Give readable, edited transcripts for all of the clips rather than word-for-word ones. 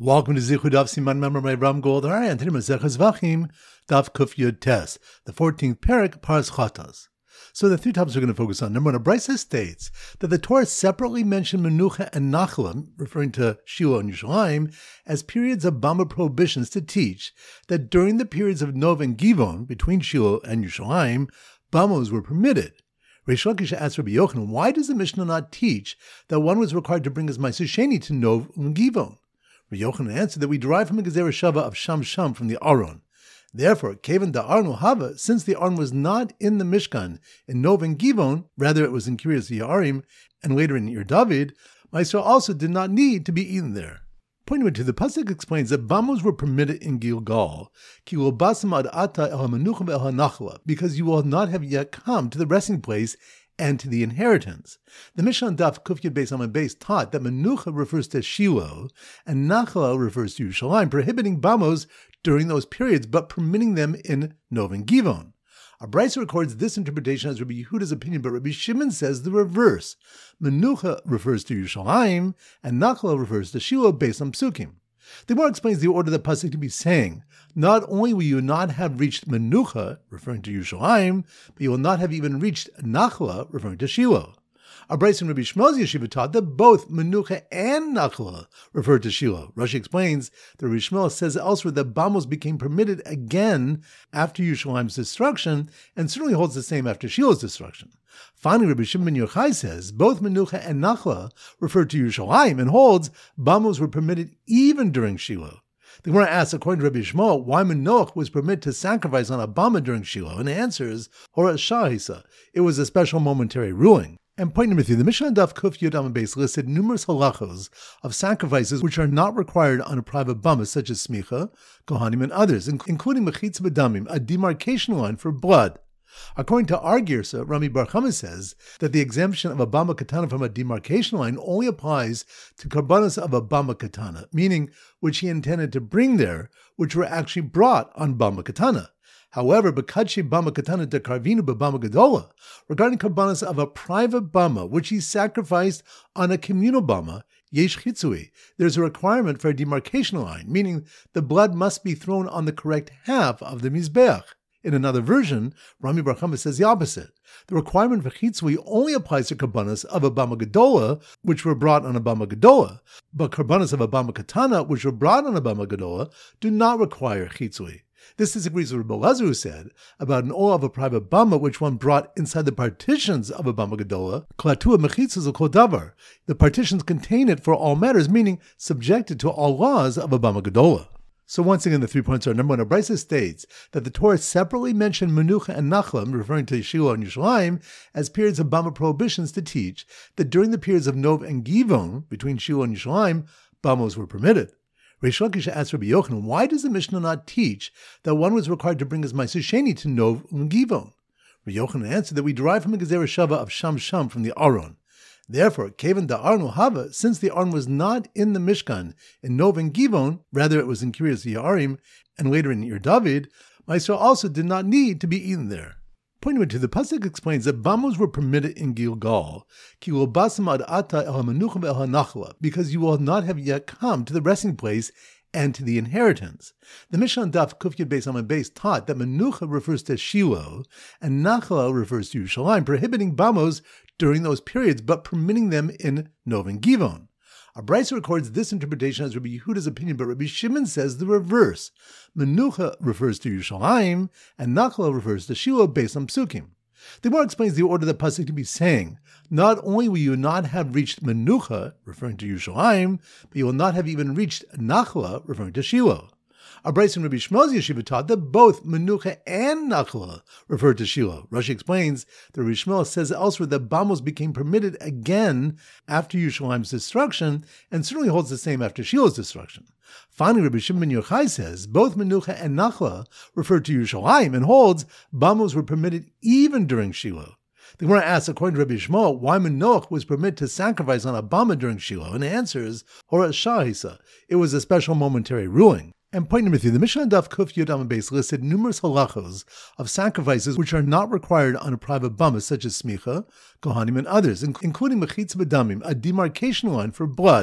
Welcome to Zichud Daf Siman Memor Ram Goldar and today Maseches Vachim Daf Kuf Yud Tes, the 14th parak Paras Chatas. So the three topics we're going to focus on. Number one, Brisa states that the Torah separately mentioned Menucha and Nachla, referring to Shiloh and Yerushalayim, as periods of Bama prohibitions to teach that during the periods of Nov and Givon, between Shiloh and Yerushalayim, Bamos were permitted. Reish Lakish asked Rabbi Yochanan, why does the Mishnah not teach that one was required to bring his Ma'aser Sheni to Nov and Givon? Rabbi Yochanan answered that we derive from the Gezerah Shava of Sham from the Aron. Therefore, Kevan da Arno Hava, since the Aron was not in the Mishkan in Nov and Givon, rather it was in Kiryas Yearim and later in Ir David, Ma'aser also did not need to be eaten there. Pointing to the pasuk explains that bamos were permitted in Gilgal, ki basam ad ata el hamenucha ve'el hanachla, because you will not have yet come to the resting place and to the inheritance. The Mishnah on Daf Kuf Yud Beis Amud Beis taught that Menucha refers to Shiloh and Nachla refers to Yerushalayim, prohibiting bamos during those periods, but permitting them in Nov and Givon. Our Brisa records this interpretation as Rabbi Yehuda's opinion, but Rabbi Shimon says the reverse. Menucha refers to Yerushalayim, and Nachla refers to Shiloh based on Psukim. The Gemara explains the order of the pasuk to be saying, not only will you not have reached Menucha, referring to Yerushalayim, but you will not have even reached Nachla, referring to Shiloh. Our Brisa and Rabbi Shmuel's Yeshiva taught that both Menucha and Nachla refer to Shiloh. Rashi explains that Rabbi Shmuel says elsewhere that bamos became permitted again after Yerushalayim's destruction, and certainly holds the same after Shiloh's destruction. Finally, Rabbi Shimon ben Yochai says both Menucha and Nachla refer to Yerushalayim and holds bamos were permitted even during Shiloh. The Gemara asks, according to Rabbi Shmuel, why Manoach was permitted to sacrifice on a bama during Shiloh, and the answer is Horat Shahisa. It was a special momentary ruling. And point number 3, the Mishnah Daf Kuf Yud Amud Beis listed numerous halachos of sacrifices which are not required on a private bama, such as smicha, kohanim, and others, including mechitza b'damim, a demarcation line for blood. According to our Girsa, Rami Bar Chama says that the exemption of a bama katana from a demarcation line only applies to karbanos of a bama katana, meaning which he intended to bring there, which were actually brought on bama katana. However, b'kadshi bama katana de karvinu b'bama gadola, regarding karbanos of a private bama, which he sacrificed on a communal bama, yesh chitzui, there's a requirement for a demarcation line, meaning the blood must be thrown on the correct half of the mizbeach. In another version, Rami Bar Chama says the opposite. The requirement for chitzui only applies to karbanos of a bama gadola, which were brought on a bama gadola, but karbanos of a bama katana, which were brought on a bama gadola, do not require chitzui. This disagrees with Rabbi Elazar, who said about an oil of a private bama which one brought inside the partitions of a bama gadola, klatua mechitzas of kol davar. The partitions contain it for all matters, meaning subjected to all laws of a bama gadola. So once again, the 3 points are: number one, Brisa states that the Torah separately mentioned Menucha and Nachla, referring to Shiloh and Yerushalayim, as periods of bama prohibitions to teach that during the periods of Nov and Givon, between Shiloh and Yerushalayim, bamos were permitted. Reish Lakish asked Rabbi Yochanan, why does the Mishnah not teach that one was required to bring his Ma'aser Sheni to Nov and Givon? Rabbi Yochanan answered that we derive from the Gezerah Shava of Sham from the Aron. Therefore, Kevan da Arno Hava, since the Aron was not in the Mishkan in Nov and Givon, rather it was in Kiryas Yearim and later in Ir David, Ma'aser also did not need to be eaten there. Pointing to the pasuk explains that bamos were permitted in Gilgal, ki basam ad ata el hamenucha ve'el hanachla, because you will not have yet come to the resting place and to the inheritance. The Mishnah on Daf Kuf Yud Beis Amud Beis taught that Menucha refers to Shiloh and Nachla refers to Yerushalayim, prohibiting bamos during those periods, but permitting them in Nov and Givon. Our Brisa records this interpretation as Rabbi Yehuda's opinion, but Rabbi Shimon says the reverse. Menucha refers to Yerushalayim, and Nachla refers to Shiloh based on Psukim. The Gemara explains the order of the pasuk to be saying, not only will you not have reached Menucha, referring to Yerushalayim, but you will not have even reached Nachla, referring to Shiloh. Our Brisa and Rabbi Shmuel's Yeshiva taught that both Menucha and Nachla refer to Shiloh. Rashi explains that Rabbi Shmuel says elsewhere that bamos became permitted again after Yerushalayim's destruction, and certainly holds the same after Shiloh's destruction. Finally, Rabbi Shimon ben Yochai says both Menucha and Nachla refer to Yerushalayim and holds bamos were permitted even during Shiloh. The Gemara asks, according to Rabbi Shmuel, why Manoach was permitted to sacrifice on a bama during Shiloh, and the answer is Horat Shahisa. It was a special momentary ruling. And point number 3, the Mishnah Daf Kuf Yud Amud Beis listed numerous halachos of sacrifices which are not required on a private bama, such as smicha, kohanim, and others, including mechitza b'damim, a demarcation line for blood.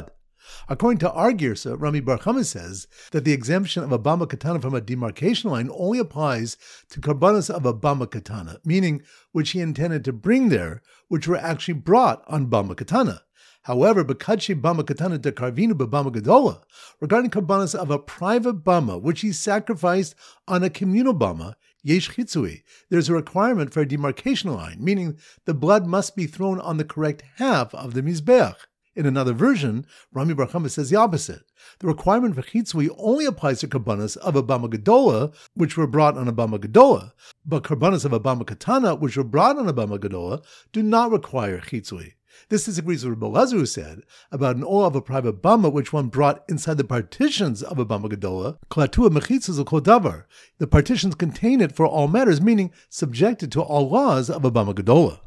According to our Girsa, Rami Bar Chama says that the exemption of a Bama Katana from a demarcation line only applies to Karbanos of a Bama Katana, meaning which he intended to bring there, which were actually brought on Bama Katana. However, B'kadshi Bama Katana de Karvinu B'Bama Gedola, regarding Karbanos of a private Bama, which he sacrificed on a communal Bama, Yesh Chitzui, there's a requirement for a demarcation line, meaning the blood must be thrown on the correct half of the Mizbeach. In another version, Rami Bar Chama says the opposite. The requirement for Chitzui only applies to Karbanos of a Bama Gedola, which were brought on a Bama Gedola, but Karbanos of a Bama Katana, which were brought on a Bama Gedola, do not require Chitzui. This disagrees with Rebbe Elazar, who said about an oil of a private bama which one brought inside the partitions of a bama gedola, klatua mechitzas kol davar. The partitions contain it for all matters, meaning subjected to all laws of a bama gedola.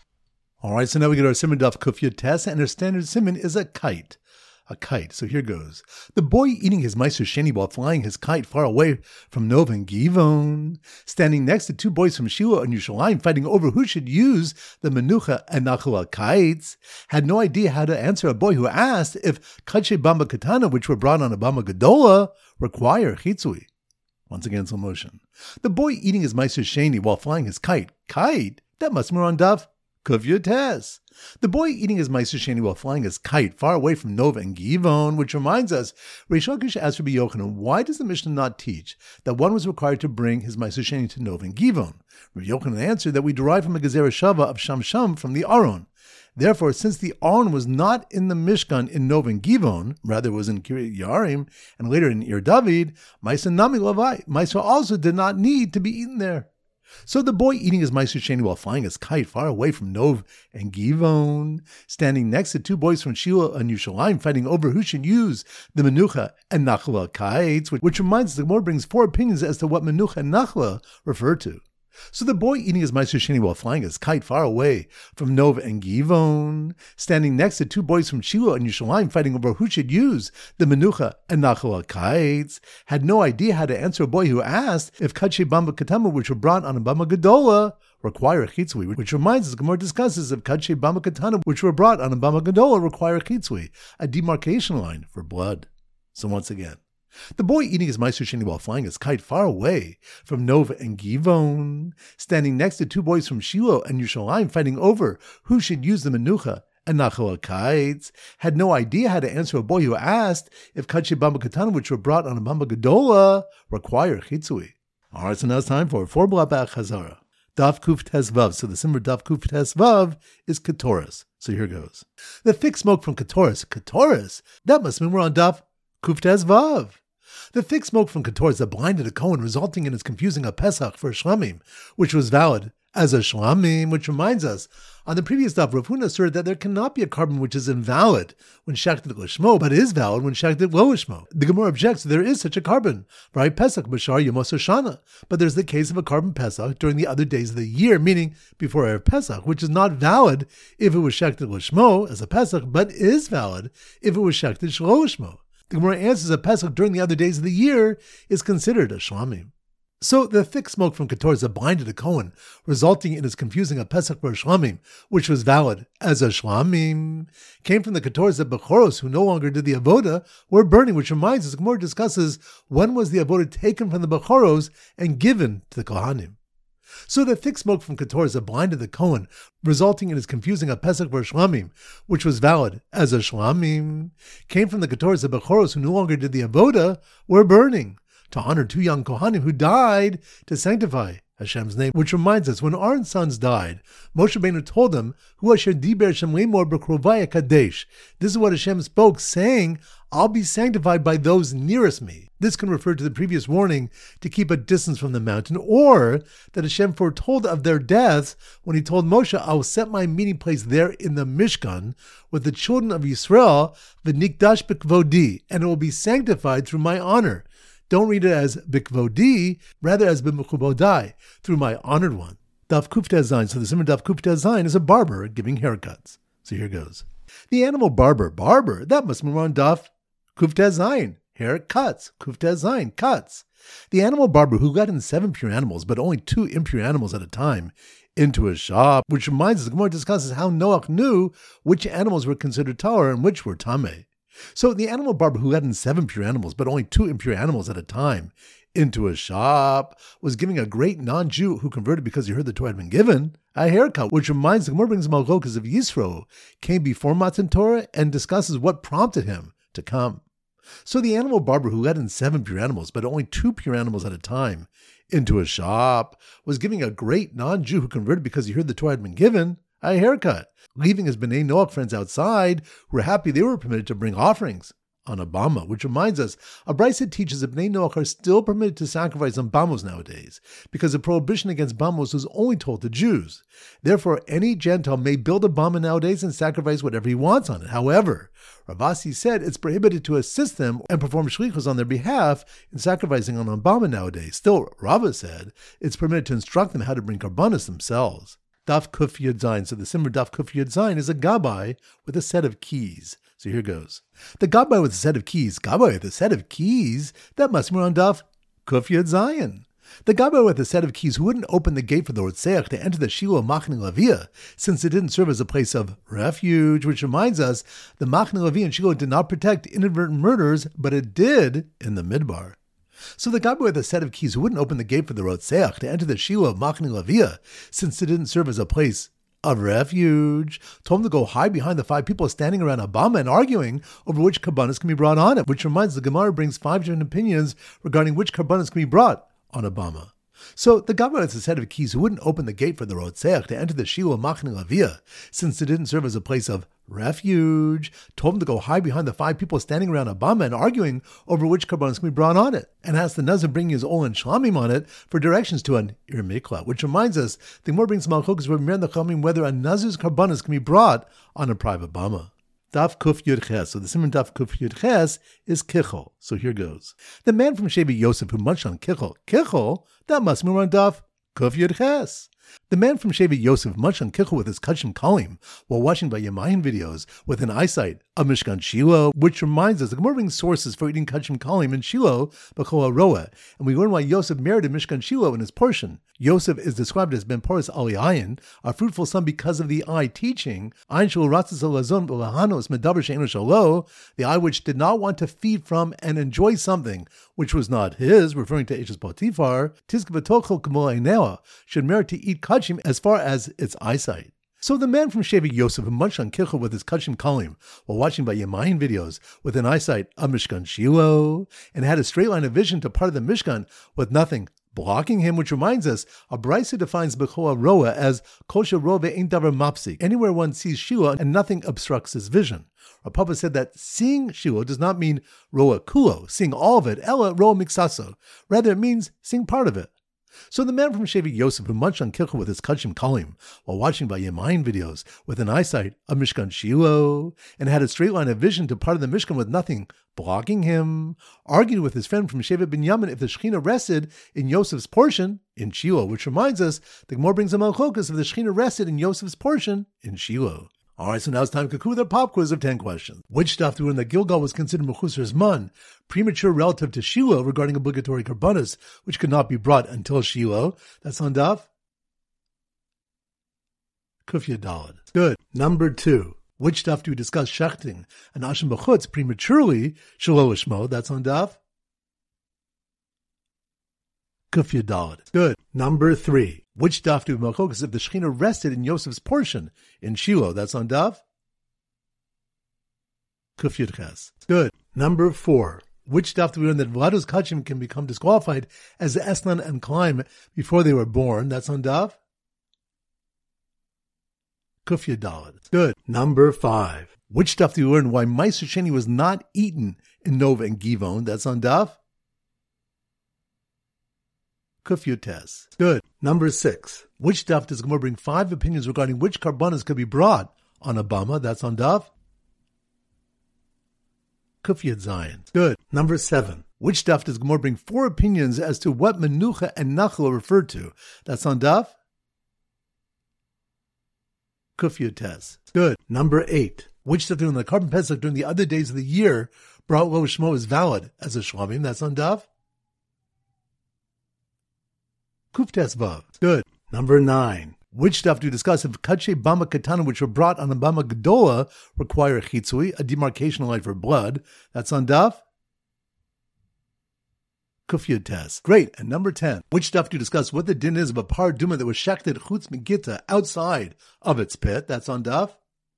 All right, so now we get our siman daf kuf yud tes, and our standard siman is a kite. A kite. So here goes. The boy eating his meiser sheni while flying his kite far away from Nov and Givon, standing next to two boys from Shiloh and Yerushalayim fighting over who should use the menucha and nachala kites, had no idea how to answer a boy who asked if kadshe bama katana, which were brought on a bama gedola, require chitzui. Once again, slow motion. The boy eating his meiser sheni while flying his kite. Kite? That must be on daf kuf yud tes. The boy eating his meiser sheni while flying his kite far away from Nov and Givon, which reminds us, Reish Lakish asked Rabbi Yochanan, why does the Mishnah not teach that one was required to bring his meiser sheni to Nov and Givon? Rabbi Yochanan answered that we derive from the Gezerah Shava of Sham from the Aron. Therefore, since the Aron was not in the Mishkan in Nov and Givon, rather was in Kiryat Yarim and later in Ir David, meiser nami lavai. Meiser also did not need to be eaten there. So the boy eating his meiser sheni while flying his kite far away from Nov and Givon, standing next to two boys from Shiloh and Yerushalayim fighting over who should use the menucha and nachla kites, which reminds us the Gemara brings four opinions as to what menucha and nachla refer to. So the boy eating his meiser sheni while flying his kite far away from Nov and Givon, standing next to two boys from Shiloh and Yerushalayim fighting over who should use the menucha and nachala kites, had no idea how to answer a boy who asked if kadshe bama katama, which were brought on a bama gedola, require chitzui, which reminds us the Gemara discusses if kadshe bama katana, which were brought on a bama gedola, require chitzui, a demarcation line for blood. So once again, the boy eating his meiser sheni while flying his kite far away from Nov and Givon, standing next to two boys from Shiloh and Yerushalayim fighting over who should use the menucha and nachala kites, had no idea how to answer a boy who asked if kadshe bama katana, which were brought on a bama gedola, require chitzui. All right, so now it's time for 4 blabach chazara. Daf kuf tes vav. So the simmer daf kuf tes vav is ketoras. So here goes. The thick smoke from ketoras. Ketoras? That must mean we're on daf kuf tes vav. The thick smoke from Ketoras that blinded a Kohen, resulting in his confusing a Pesach for a Shlamim, which was valid as a Shlamim, which reminds us, on the previous daf, Rav Huna asserted that there cannot be a carbon which is invalid when shechted l'shmo, but is valid when shechted lo l'shmo. The Gemara objects there is such a carbon, right? Pesach b'shar Yemos Hoshana, but there's the case of a carbon Pesach during the other days of the year, meaning before Erev Pesach, which is not valid if it was shechted l'shmo as a Pesach, but is valid if it was shechted shlo l'shmo. The Gemara answers that Pesach during the other days of the year is considered a Shlamim. So the thick smoke from Ketoras that blinded a Kohen, resulting in his confusing a Pesach for a Shlamim, which was valid as a Shlamim, came from the Ketoras that Bechoros, who no longer did the Avoda, were burning, which reminds us, the Gemara discusses when was the Avoda taken from the Bechoros and given to the Kohanim. So the thick smoke from Ketoras that blinded the Kohen, resulting in his confusing a Pesach for a Shlamim, which was valid as a Shlamim, came from the Ketoras that Bechoros, who no longer did the Avoda, were burning, to honor two young Kohanim who died to sanctify Hashem's name, which reminds us, when Aaron's sons died, Moshe Rabbeinu told them, Hu asher diber Hashem lemor b'krovai kadesh. This is what Hashem spoke, saying, I'll be sanctified by those nearest me. This can refer to the previous warning to keep a distance from the mountain, or that Hashem foretold of their deaths when he told Moshe, I will set my meeting place there in the Mishkan with the children of Yisrael, v'nikdash b'kvodi, and it will be sanctified through my honor. Don't read it as bikvodi, rather as b'mechubodai, through my honored one. Daf Kuf Tes Zayin. So the simmer Daf Kuf Tes Zayin is a barber giving haircuts. So here goes. The animal barber, that must be on Daf Kuf Tes Zayin. Haircuts, Kuf Tes Zayin, cuts. The animal barber who got in 7 pure animals, but only 2 impure animals at a time, into his shop, which reminds us, the Gemara discusses how Noach knew which animals were considered tahor and which were tameh. So the animal barber who let in 7 pure animals, but only 2 impure animals at a time, into a shop, was giving a great non-Jew who converted because he heard the Torah had been given a haircut, which reminds the Gemara brings Malchokas of Yisro, came before Matan Torah and discusses what prompted him to come. So the animal barber who let in 7 pure animals, but only 2 pure animals at a time, into a shop, was giving a great non-Jew who converted because he heard the Torah had been given a haircut, leaving his B'nai Noach friends outside who were happy they were permitted to bring offerings on a bama, which reminds us, a brisa teaches that B'nai Noach are still permitted to sacrifice on bamos nowadays, because the prohibition against bamos was only told to Jews. Therefore, any Gentile may build a bama nowadays and sacrifice whatever he wants on it. However, Rav Asi said it's prohibited to assist them and perform shlichus on their behalf in sacrificing on a bama nowadays. Still, Rava said it's permitted to instruct them how to bring karbanos themselves. Daf Kuf Yud Zayin. So the Simmer Daf Kuf Yud Zayin is a gabbai with a set of keys. So here goes. The gabbai with a set of keys. Gabbai with a set of keys? That must be on Daf Kuf Yud Zayin. The gabbai with a set of keys who wouldn't open the gate for the Rotzeach to enter the Shiloh Machne Lavia, since it didn't serve as a place of refuge, which reminds us the Machne Lavia and Shiloh did not protect inadvertent murders, but it did in the Midbar. So the gabbai with a set of keys who wouldn't open the gate for the Rotzeach to enter the Shiloh of Machne Lavia, since it didn't serve as a place of refuge, told him to go hide behind the 5 people standing around a bama and arguing over which karbanos can be brought on it, which reminds the Gemara brings 5 different opinions regarding which karbanos can be brought on a bama. So the gabbai with a set of keys who wouldn't open the gate for the Rotzeach to enter the Shiloh of Machne Lavia, since it didn't serve as a place of refuge, told him to go hide behind the 5 people standing around a bama and arguing over which karbanos can be brought on it, and asked the Nazir bringing his ol and shlamim on it for directions to an ir mikla, which reminds us the Gemara brings malchokas where mir the chamim whether a Nazir's karbanos can be brought on a private bama. Daf Kuf Yud Ches. So the Simon Daf Kuf Yud Ches is Kichel. So here goes. The man from Shevi Yosef who munched on Kichel, that must be on Daf Kuf Yud Ches. The man from Shevi Yosef munched on Kichel with his Kachim Kalim while watching by Yemayin videos with an eyesight of Mishkan Shiloh, which reminds us the Gemara brings sources for eating Kachim Kalim in Shiloh, B'chol HaRoeh, and we learn why Yosef merited Mishkan Shiloh in his portion. Yosef is described as Ben Poras Ali Ayin, a fruitful son because of the eye teaching, Ayin Shel Ratzas Lazon B'Lahanos Medaber She'enu Shalo, the eye which did not want to feed from and enjoy something which was not his, referring to Eshes Potiphar, Tizk B'tochel K'mol Einea, should merit to eat Kachim as far as its eyesight. So the man from Shevi Yosef who munched on Kichel with his Kachim Kalim while watching by Yemayin videos with an eyesight of Mishkan Shiloh and had a straight line of vision to part of the Mishkan with nothing blocking him, which reminds us, a brisa defines B'chol HaRoeh as Kol she'roeh ve'ein davar mapsik, anywhere one sees Shiloh and nothing obstructs his vision. Rav Papa said that seeing Shiloh does not mean roa kulo, seeing all of it, ela roa mixaso. Rather, it means seeing part of it. So the man from Shevi Yosef who munched on Kichel with his Kachim Kalim while watching by Yemayin videos with an eyesight of Mishkan Shiloh and had a straight line of vision to part of the Mishkan with nothing blocking him, argued with his friend from Shevet Binyamin if the Shekhinah rested in Yosef's portion in Shiloh, which reminds us the Gemara brings a malchokas if the Shekhinah rested in Yosef's portion in Shiloh. All right, so now it's time to conclude our pop quiz of 10 questions. Which stuff do we learn that Gilgal was considered Mechusar Zman, premature relative to Shiloh regarding obligatory karbanos, which could not be brought until Shiloh? That's on Daf Kuf Yud Daled. Good. Number 2. Which stuff do we discuss shechting and Ashim B'chutz prematurely, Shelo Lishmo? That's on Daf Kuf Yud Daled. Good. Number 3. Which daf do we malchokas if the Shekhinah rested in Yosef's portion in Shiloh? That's on Daf Kuf Yud Ches. Good. Number 4. Which daf do we learn that Vlado's Kachim can become disqualified as the Esnan and Klaim before they were born? That's on Daf Kuf Yud Daled. Good. Number 5. Which daf do we learn why Meiser Sheni was not eaten in Nova and Givon? That's on Daf Kuf Yud Tes. Good. Number 6. Which daf does Gemara bring 5 opinions regarding which karbanos could be brought on a bama? That's on Daf Kuf Yud Zayin. Good. Number 7. Which daf does Gemara bring 4 opinions as to what menucha and nachla are referred to? That's on Daf Kuf Yud Tes. Good. Number 8. Which daf during the Karban Pesach during the other days of the year brought lo shmo is valid as a shlamim? That's on Daf Kuf Tes Vav. Good. Number 9. Which daf do you discuss if kache bama katana, which were brought on a bama gedola, require a chitzui, a demarcation line for blood? That's on daf Kuf Yud Tes. Great. And number 10. Which daf do you discuss what the din is of a par duma that was shechted chutz megita outside of its pit? That's on daf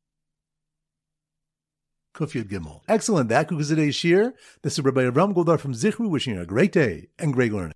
Kuf Yud Gimel. Excellent. That concludes today's shir. This is Rabbi Avram Goldar from Zichru, wishing you a great day and great learning.